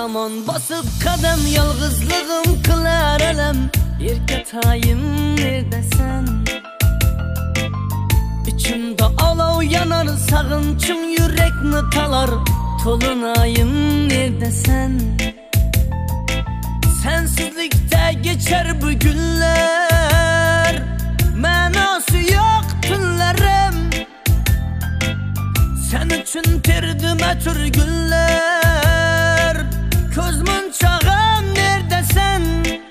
Hamon basıp kadem yalgızlığım kılar elem. Erketayım neredesin? İçimde alov yanar sağınçın yürekni talar. Tolunayım neredesin? Sensizlikte geçer bu günler, manası yok tünlerim. Sen üçün terdim ötür günler. Közmün çağım neredesin?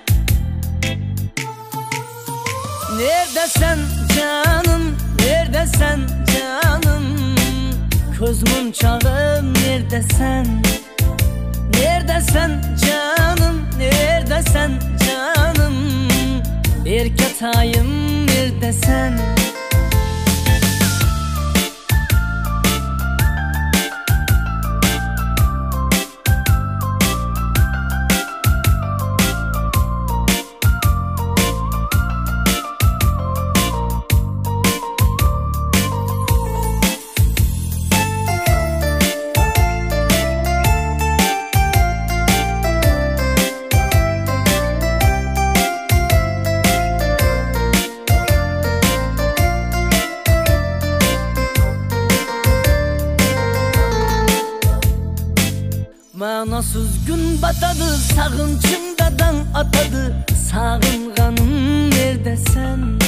Neredesin canım, neredesin canım? Közmün çağım neredesin? Neredesin canım, neredesin canım? Erketayım neredesin? Manasız gün batadı, sağınçımdadan atadı. Sağınganım neredesin?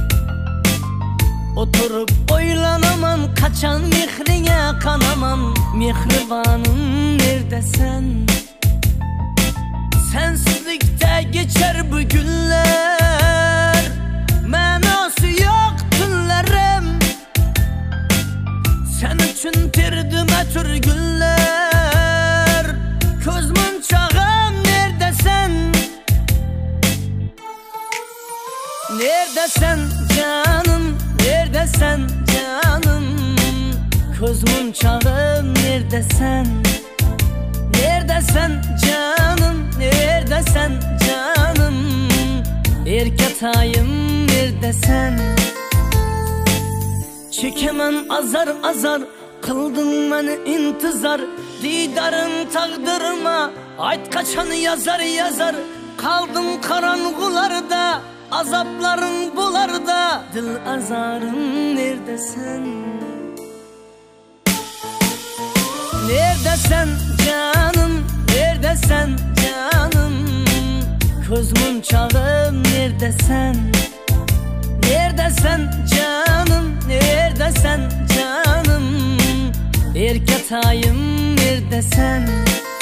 Oturup oylanamam, kaçan mihrine kanamam. Mihribanım neredesin? Sensizlikte geçer bu günler, manası yok tünlerim. Sen üçün terdim ötür günler. Közmün çağım neredesin? Neredesin canım, neredesin canım? Közmün çağım neredesin? Neredesin canım, neredesin canım? Erketayım neredesin? Çekemem azar azar, kıldın beni intizar. Didarın taqdırıma ayt kaçan yazar yazar. Kaldım karangularda, azapların bularda. Dil azarım neredesin? Neredesin canım, neredesin canım? Közmün çağım neredesin? Neredesin canım, neredesin canım? Erketayım neredesin?